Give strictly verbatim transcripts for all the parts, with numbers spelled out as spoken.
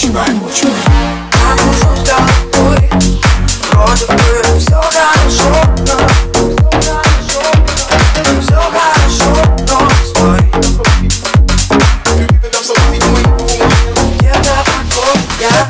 начинай мучить. Я хожу с тобой, вроде бы все хорошо, но все хорошо, но стой. Где-то вокруг я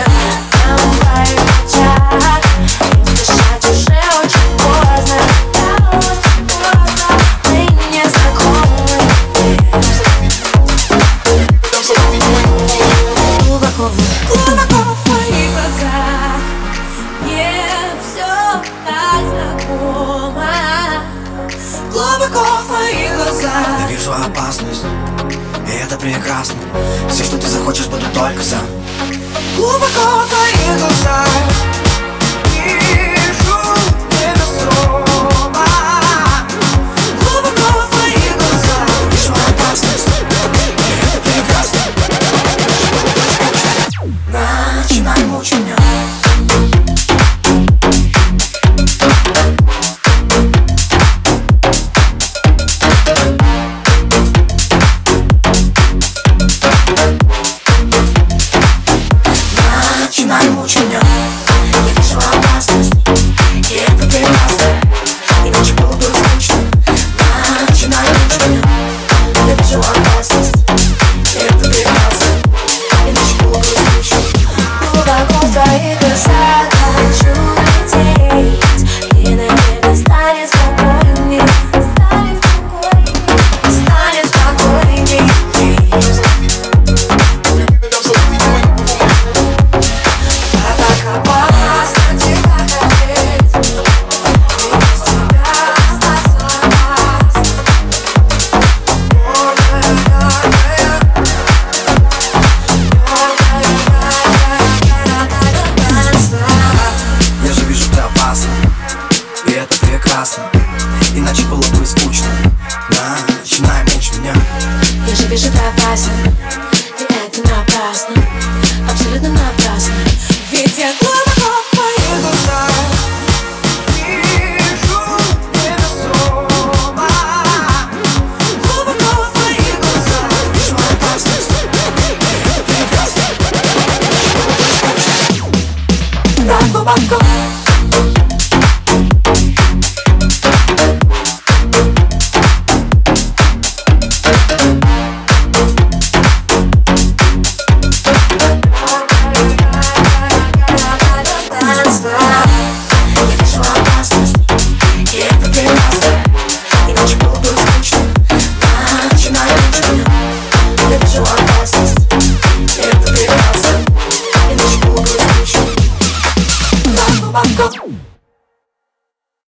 глубоко в твоих глазах. Мне все так знакомо. Глубоко в твоих глазах я вижу опасность, и это прекрасно. Все, что ты захочешь, буду только за. Глубоко в твоих глазах вижу небесома. Глубоко в твоих глазах Вижу опасность, и это прекрасно. начинай мучить меня. Начинай мучить меня. Я вижу опасность, и это прекрасно. Иначе было бы скучно. Начинай мучить меня. Я вижу опасность, и это прекрасно. Иначе было бы скучно. Глубоко в твоих глазах хочу лететь, и на небе станет спокойней. Станет спокойней, станет спокойней. Я так опасно тебя хотеть, и без тебя остаться опасно. Гордая, гордая, Я же вижу, ты опасна, и это прекрасно. Иначе было бы скучно. Начинай мучить меня. я же вижу, ты опасен, и это напрасно, абсолютно напрасно. Ведь я глубоко в твоих глазах вижу небесома. Глубоко в твоих глазах Вижу опасность, и это прекрасно. так глубоко. Я вижу опасность, и это прекрасно. Иначе было бы скучно. Начинай мучить меня. Я вижу опасность, и это прекрасно. Иначе было бы скучно. Так глубоко.